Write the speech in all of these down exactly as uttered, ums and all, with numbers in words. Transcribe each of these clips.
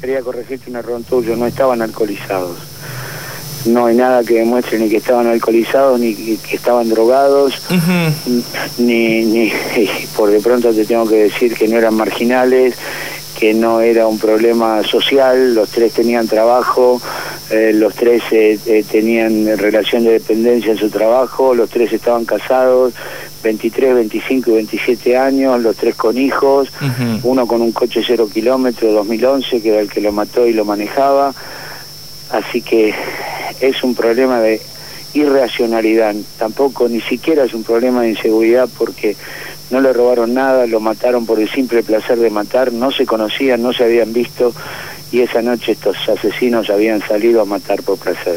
quería corregirte un error tuyo, no estaban alcoholizados. No hay nada que demuestre ni que estaban alcoholizados, ni que estaban drogados, uh-huh. ni, ni por de pronto te tengo que decir que no eran marginales, que no era un problema social, los tres tenían trabajo, eh, los tres eh, eh, tenían relación de dependencia en su trabajo, los tres estaban casados, veintitrés, veinticinco y veintisiete años, los tres con hijos, uh-huh. uno con un coche cero kilómetros, dos mil once, que era el que lo mató y lo manejaba. Así que es un problema de irracionalidad, tampoco ni siquiera es un problema de inseguridad, porque no le robaron nada, lo mataron por el simple placer de matar, no se conocían, no se habían visto, y esa noche estos asesinos habían salido a matar por placer.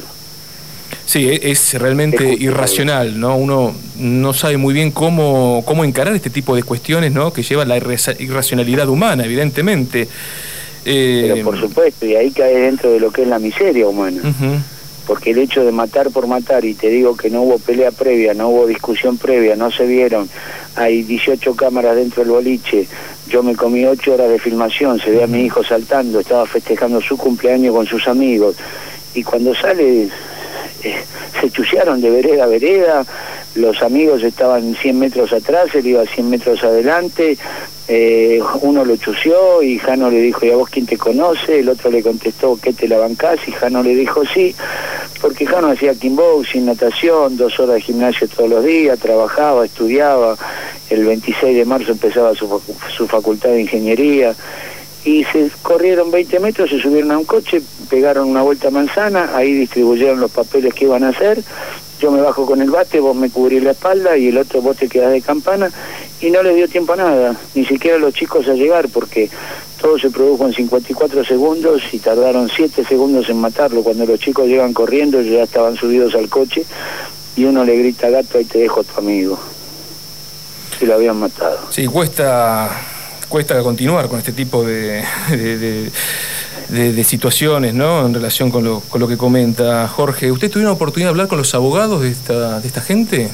Sí, es realmente es irracional, ¿no? Uno no sabe muy bien cómo, cómo encarar este tipo de cuestiones, ¿no? Que lleva la irracionalidad humana, evidentemente. Eh... Pero por supuesto, y ahí cae dentro de lo que es la miseria humana. Uh-huh. Porque el hecho de matar por matar, y te digo que no hubo pelea previa, no hubo discusión previa, no se vieron, hay dieciocho cámaras dentro del boliche, yo me comí ocho horas de filmación, se ve a mi hijo saltando, estaba festejando su cumpleaños con sus amigos, y cuando sale, eh, se chusearon de vereda a vereda, los amigos estaban cien metros atrás, él iba cien metros adelante, eh, uno lo chuseó y Jano le dijo, ¿y a vos quién te conoce? El otro le contestó, ¿qué te la bancás? Y Jano le dijo, sí, porque Jano hacía kickboxing, natación, dos horas de gimnasio todos los días, trabajaba, estudiaba, el veintiséis de marzo empezaba su, su facultad de ingeniería, y se corrieron veinte metros, se subieron a un coche, pegaron una vuelta a manzana, ahí distribuyeron los papeles que iban a hacer, yo me bajo con el bate, vos me cubrís la espalda y el otro vos te quedás de campana, y no les dio tiempo a nada, ni siquiera los chicos a llegar, porque todo se produjo en cincuenta y cuatro segundos y tardaron siete segundos en matarlo. Cuando los chicos llegan corriendo ya estaban subidos al coche y uno le grita, gato, ahí te dejo a tu amigo. Y lo habían matado. Sí, cuesta... cuesta continuar con este tipo de, de, de, de, de situaciones, ¿no? En relación con lo, con lo que comenta Jorge. ¿Usted tuvo una oportunidad de hablar con los abogados de esta, de esta gente?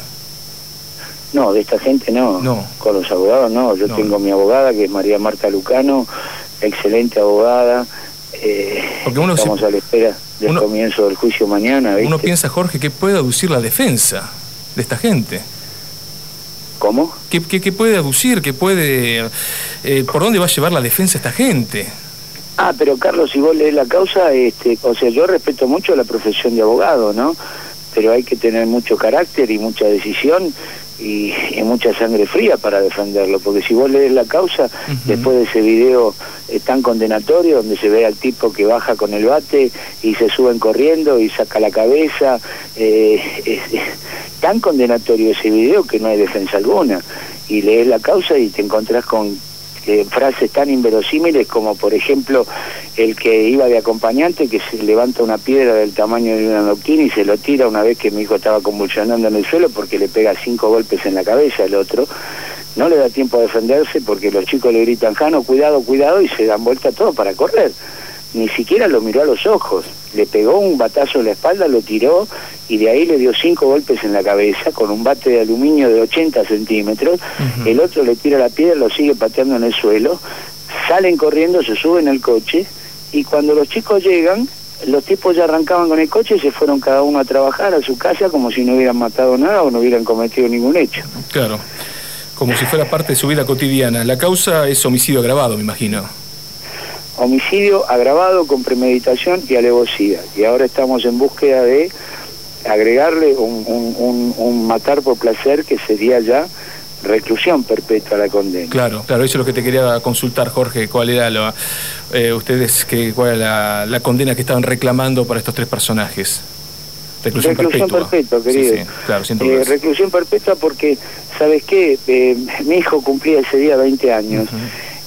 No, de esta gente no. No. Con los abogados no. Yo no. Tengo mi abogada, que es María Marta Lucano, excelente abogada. Eh, Porque uno estamos se... a la espera del uno... comienzo del juicio mañana, ¿viste? Uno piensa, Jorge, que puede aducir la defensa de esta gente. ¿Cómo? ¿Qué, qué, qué puede aducir? ¿Qué puede, eh, ¿Por dónde va a llevar la defensa esta gente? Ah, pero Carlos, si vos lees la causa, este, o sea, yo respeto mucho la profesión de abogado, ¿no? Pero hay que tener mucho carácter y mucha decisión y, y mucha sangre fría para defenderlo, porque si vos lees la causa, uh-huh. después de ese video eh, tan condenatorio, donde se ve al tipo que baja con el bate y se suben corriendo y saca la cabeza, eh, es, es tan condenatorio ese video que no hay defensa alguna, y lees la causa y te encontrás con eh, frases tan inverosímiles como, por ejemplo, el que iba de acompañante, que se levanta una piedra del tamaño de una adoquina y se lo tira una vez que mi hijo estaba convulsionando en el suelo, porque le pega cinco golpes en la cabeza al otro. No le da tiempo a defenderse porque los chicos le gritan, Jano, cuidado, cuidado, y se dan vuelta todo para correr. Ni siquiera lo miró a los ojos, le pegó un batazo en la espalda, lo tiró y de ahí le dio cinco golpes en la cabeza con un bate de aluminio de ochenta centímetros. Uh-huh. El otro le tira la piedra, lo sigue pateando en el suelo, salen corriendo, se suben al coche, y cuando los chicos llegan, los tipos ya arrancaban con el coche y se fueron cada uno a trabajar a su casa como si no hubieran matado nada o no hubieran cometido ningún hecho. Claro, como si fuera parte de su vida cotidiana. La causa es homicidio agravado, me imagino. Homicidio agravado con premeditación y alevosía. Y ahora estamos en búsqueda de agregarle un, un, un, un matar por placer, que sería ya reclusión perpetua a la condena. Claro, claro, eso es lo que te quería consultar, Jorge. ¿Cuál era lo, eh, ustedes, que, cuál era la, la condena que estaban reclamando para estos tres personajes? Reclusión, reclusión perpetua. perpetua, querido. Sí, sí, claro, sin eh, reclusión perpetua porque, ¿sabes qué? Eh, mi hijo cumplía ese día veinte años. Uh-huh.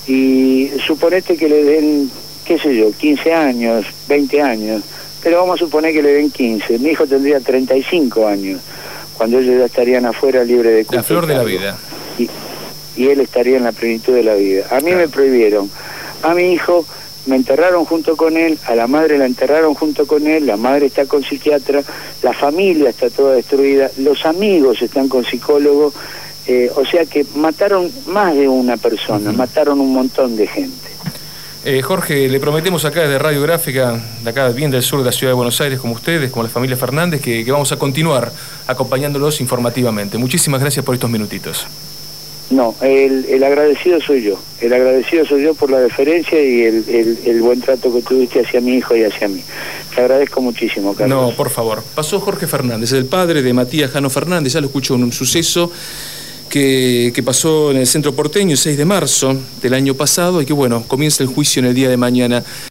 Y suponete que le den, qué sé yo, quince años, veinte años, pero vamos a suponer que le den quince. Mi hijo tendría treinta y cinco años, cuando ellos ya estarían afuera libre de culpa. La flor de la vida. Y, y él estaría en la plenitud de la vida. A mí claro. me prohibieron. A mi hijo me enterraron junto con él, a la madre la enterraron junto con él, la madre está con psiquiatra, la familia está toda destruida, los amigos están con psicólogo. Eh, o sea que mataron más de una persona, uh-huh. mataron un montón de gente. Eh, Jorge, le prometemos acá desde Radio Gráfica, de acá bien del sur de la ciudad de Buenos Aires, como ustedes, como la familia Fernández, que, que vamos a continuar acompañándolos informativamente. Muchísimas gracias por estos minutitos. No, el, el agradecido soy yo. El agradecido soy yo por la deferencia y el, el, el buen trato que tuviste hacia mi hijo y hacia mí. Te agradezco muchísimo, Carlos. No, por favor. Pasó Jorge Fernández, el padre de Matías Jano Fernández. Ya lo escuchó en un suceso que, que pasó en el centro porteño el seis de marzo del año pasado y que, bueno, comienza el juicio en el día de mañana.